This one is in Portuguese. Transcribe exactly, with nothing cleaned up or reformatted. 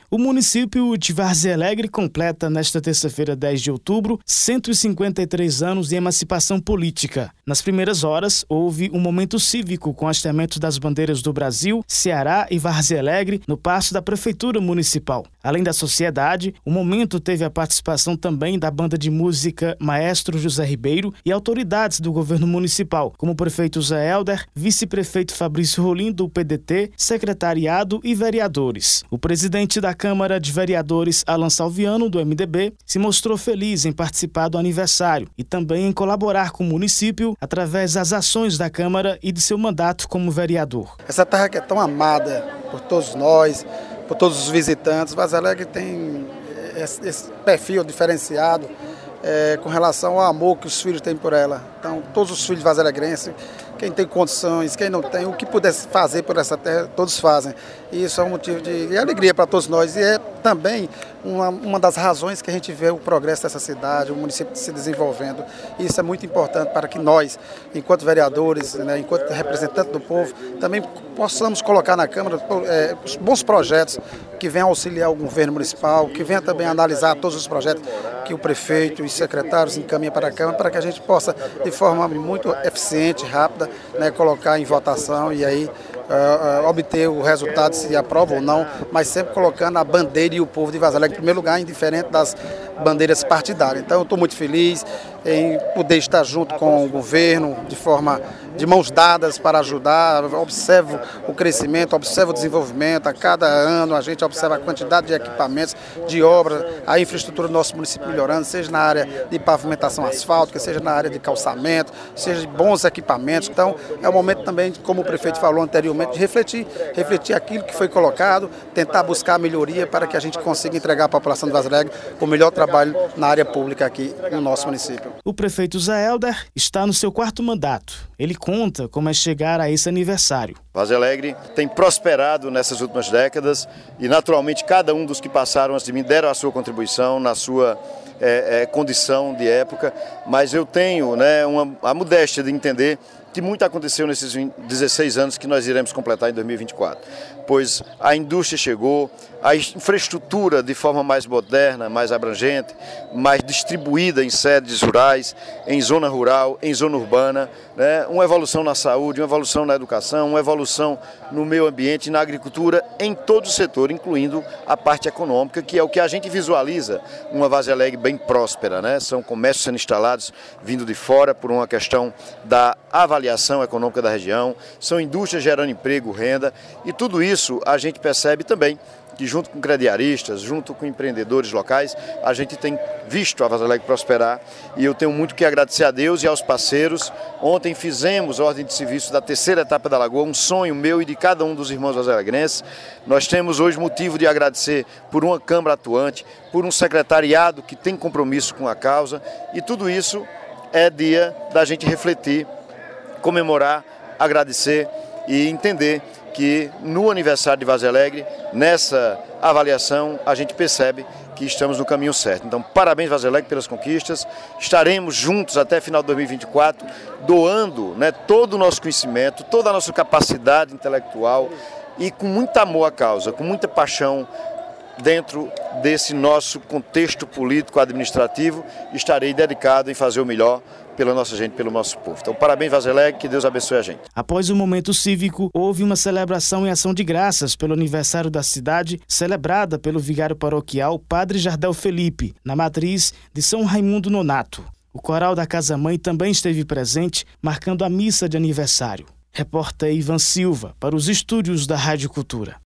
O município de Várzea Alegre completa nesta terça-feira, dez de outubro, cento e cinquenta e três anos de emancipação política. Nas primeiras horas, houve um momento cívico com hasteamento das bandeiras do Brasil, Ceará e Várzea Alegre no paço da Prefeitura Municipal. Além da sociedade, o momento teve a participação também da banda de música Maestro José Ribeiro e autoridades do governo municipal, como o prefeito Zé Helder, vice-prefeito Fabrício Rolim do P D T, secretariado e vereadores. O presidente da Câmara de Vereadores, Alan Salviano, do M D B, se mostrou feliz em participar do aniversário e também em colaborar com o município através das ações da Câmara e de seu mandato como vereador. Essa terra que é tão amada por todos nós, por todos os visitantes, Várzea Alegre tem esse perfil diferenciado é, com relação ao amor que os filhos têm por ela. Então, todos os filhos varzealegrenses, quem tem condições, quem não tem, o que pudesse fazer por essa terra, todos fazem. E isso é um motivo de, de alegria para todos nós. E é também uma, uma das razões que a gente vê o progresso dessa cidade, o município se desenvolvendo. E isso é muito importante para que nós, enquanto vereadores, né, enquanto representantes do povo, também possamos colocar na Câmara é, bons projetos que venham auxiliar o governo municipal, que venham também analisar todos os projetos que o prefeito e os secretários encaminham para a Câmara, para que a gente possa, de forma muito eficiente, rápida, né, colocar em votação e aí uh, uh, obter o resultado, se aprova ou não, mas sempre colocando a bandeira e o povo de Várzea Alegre em primeiro lugar, indiferente das bandeiras partidárias. Então eu estou muito feliz em poder estar junto com o governo, de forma de mãos dadas para ajudar. Observo o crescimento, observo o desenvolvimento. A cada ano a gente observa a quantidade de equipamentos, de obras, a infraestrutura do nosso município melhorando, seja na área de pavimentação asfáltica, seja na área de calçamento, seja de bons equipamentos. Então é o momento também, como o prefeito falou anteriormente, de refletir, refletir aquilo que foi colocado, tentar buscar a melhoria para que a gente consiga entregar à população de Várzea Alegre o melhor trabalho na área pública aqui no nosso município. O prefeito Zé Helder está no seu quarto mandato. Ele conta como é chegar a esse aniversário. Várzea Alegre tem prosperado nessas últimas décadas e, naturalmente, cada um dos que passaram antes de mim deram a sua contribuição na sua é, é, condição de época, mas eu tenho né, uma, a modéstia de entender que muito aconteceu nesses dezesseis anos que nós iremos completar em dois mil e vinte e quatro, pois a indústria chegou, a infraestrutura de forma mais moderna, mais abrangente, mais distribuída em sedes rurais, em zona rural, em zona urbana, né? Uma evolução na saúde, uma evolução na educação, uma evolução no meio ambiente, na agricultura, em todo o setor, incluindo a parte econômica, que é o que a gente visualiza uma Várzea Alegre bem próspera, né? São comércios sendo instalados vindo de fora por uma questão da avaliação econômica da região, são indústrias gerando emprego, renda, e tudo isso a gente percebe também que junto com crediaristas, junto com empreendedores locais, a gente tem visto a Várzea Alegre prosperar e eu tenho muito que agradecer a Deus e aos parceiros. Ontem fizemos ordem de serviço da terceira etapa da Lagoa, um sonho meu e de cada um dos irmãos varzealegrenses. Nós temos hoje motivo de agradecer por uma Câmara atuante, por um secretariado que tem compromisso com a causa e tudo isso é dia da gente refletir, comemorar, agradecer e entender que no aniversário de Várzea Alegre, nessa avaliação, a gente percebe que estamos no caminho certo. Então, parabéns, Várzea Alegre, pelas conquistas. Estaremos juntos até final de dois mil e vinte e quatro, doando né, todo o nosso conhecimento, toda a nossa capacidade intelectual e com muito amor à causa, com muita paixão dentro desse nosso contexto político administrativo, estarei dedicado em fazer o melhor pela nossa gente, pelo nosso povo. Então, parabéns, Várzea Alegre, que Deus abençoe a gente. Após o momento cívico, houve uma celebração em ação de graças pelo aniversário da cidade, celebrada pelo vigário paroquial Padre Jardel Felipe, na matriz de São Raimundo Nonato. O coral da Casa-Mãe também esteve presente, marcando a missa de aniversário. Repórter Ivan Silva, para os estúdios da Rádio Cultura.